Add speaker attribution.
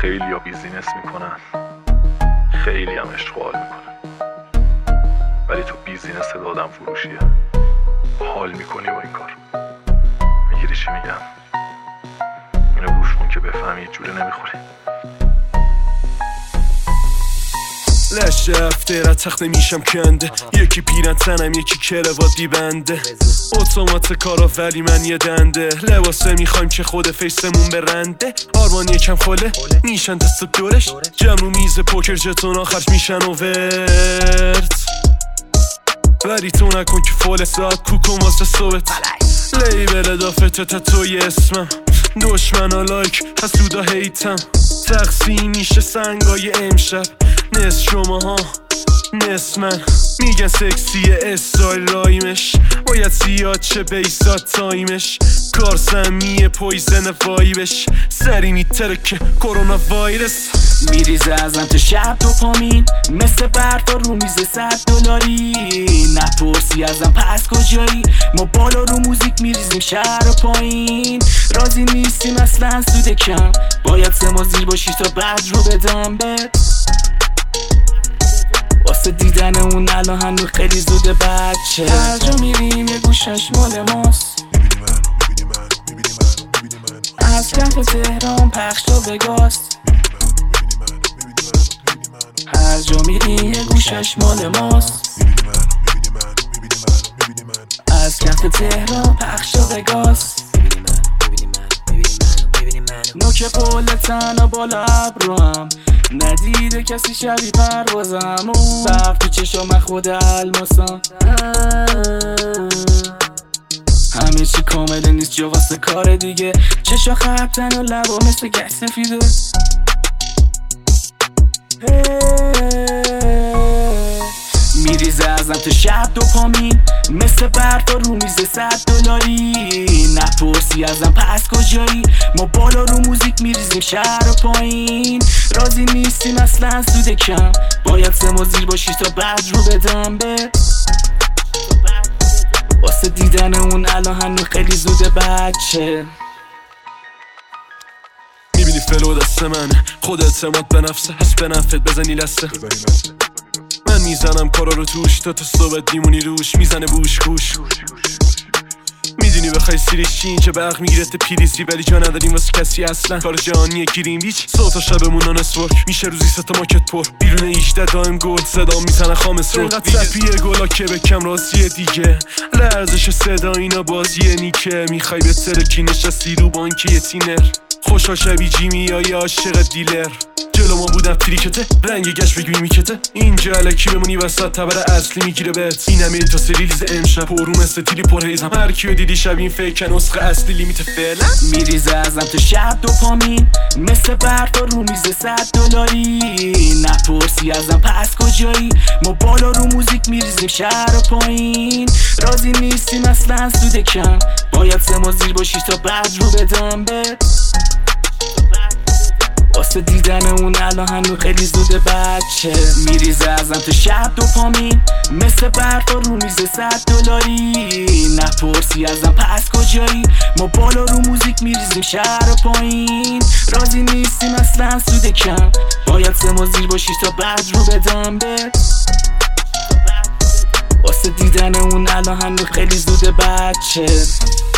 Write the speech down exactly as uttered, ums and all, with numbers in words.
Speaker 1: خیلی ها بیزینس میکنن، خیلی هم عشق و حال میکنن، ولی تو بیزینس آدم فروشیه. حال میکنی با این کار. میگیری چی میگم؟ اینو گوش کن که بفهمی یه جوره نمیخوری.
Speaker 2: لش هفته را تخت میشم کنده، یکی پیرن تنم یکی کروادی بنده، اتومات کارا ولی من یه دنده، لباسه میخوایم که خود فیسمون برنده، آرمان یکم خوله میشن دست دورش، جمع رو میز پوکر جتون آخرش میشن اوورد، ولی تو نکن که فول ساعت کوکن واسه صبت، لیبل دافته تتوی اسمم، دشمن ها لایک حسودا هیتم، تقسیم میشه سنگای امشب، نصف شما ها نصف من، میگن سکسیه استایل رایمش، باید زیاد چه بیسات تایمش، کار سمیه پویزن وایبش، سری میترکه کرونا وایرس،
Speaker 3: میریزه ازم تو شب دوپامین، مثل برفا رو میز صد دلاری، نپرسی ازم پس کجایی، ما بالا رو موزیک میریزیم شهر و پایین، راضی نیستیم اصلا سود کم، باید سما زیر باشی تا بعد رو بدم بد، واسه دیدن اون الان هنو خیلی زوده بچه، هر جا میریم یه گوشش مال ماست، از کف تهران پخش تا وگاست، هر جا میریم یه گوشش مال ماست، از کف تهران پخش تا وگاست، نوک پل تنها بالا ابروام، ندیده کسی شبیه پروازم، برف تو چشام خود الماسم، همه چی کامله نیست جا واسه کار دیگه، چشا خبتن و لبا مثل گش سفیده، میریزه ازم تو شب دوپامین، مثل برفا رو میز صد دلاری، نپرسی ازم پس کجایی، ما بالا رو موزیک میریزیم شهر و پایین، راضی نیستیم اصلا سود کم، باید سما زیر باشی تا بعد رو بدم بد، واسه دیدن اون الان هنو خیلی زوده بچه،
Speaker 2: میبینی فلو دست منه، خود اعتماد به نفسه، هست به نفت بزنی لسه، من میزنم کارا رو توش تا تو صبح دیمونی روش، میزنه بوش کوش، میدونی بخوای سیریش چی اینجا برق میگیرت پیریزی، ولی جا نداریم واسه کسی اصلا، کار جهانیه گیریم بیچ، صوت و شبمون نانس ورک، میشه روزی ستا ماکت پر، بیرون ایشده دایم گل صدا میزنه خامس رو، اینقدر تپیه گلا که بکم رازیه دیگه، لرزش صدا اینا بازیه نیکه، میخوای به ترکی نشستی رو بانکی تینر، خوشحال شبی جیمی یا یه عاشق دیلر، جلو ما بودم تریکته رنگ گشت بگوی میکته، اینجا علکی بمونی وسط تبر اصلی میگیره بهت، اینم یه تا سریلیز امشب پرو مثل تیلی پرهیزم، هر کیو دیدی شب این فیکن نسخه اصلی لیمیت فعلا،
Speaker 3: میریزه ازم تو شب دوپامین، مثل برفا رو میز صد دلاری، نپرسی ازم پس کجایی، ما بالا رو موزیک میریزیم شهر و پایین، راضی نیستیم اصلا سود کم، باید سما زیر باشی تا بعد رو بدم بد، واسه دیدن اون الان هنو خیلی زوده بچه، میریزه ازم تو شب دوپامین، مثل برفا رو میز صد دلاری، نپرسی ازم پس کجایی، ما بالا رو موزیک میریزیم شهر و پایین، راضی نیستیم اصلا سود کم، باید سما زیر باشی تا بعد رو بدم بد، واسه دیدن اون الان هنو خیلی زوده بچه.